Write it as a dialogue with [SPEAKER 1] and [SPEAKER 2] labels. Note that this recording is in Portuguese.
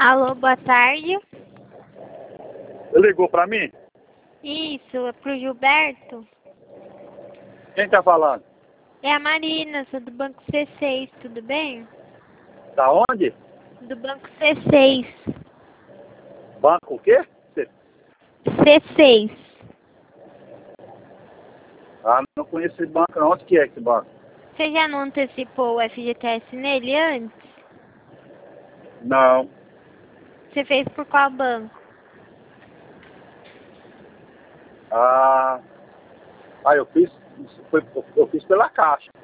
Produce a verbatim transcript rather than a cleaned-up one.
[SPEAKER 1] Alô, boa tarde.
[SPEAKER 2] Ligou pra mim?
[SPEAKER 1] Isso, é pro Gilberto?
[SPEAKER 2] Quem tá falando?
[SPEAKER 1] É a Marina, sou do Banco C seis, tudo bem?
[SPEAKER 2] Da onde?
[SPEAKER 1] Do Banco C seis.
[SPEAKER 2] Banco o quê? Cê-
[SPEAKER 1] C seis.
[SPEAKER 2] Ah, não conheço esse banco não. Onde que é esse banco?
[SPEAKER 1] Você já não antecipou o F G T S nele antes?
[SPEAKER 2] Não.
[SPEAKER 1] Você fez por qual banco?
[SPEAKER 2] Ah, ah eu fiz, foi, eu fiz pela Caixa.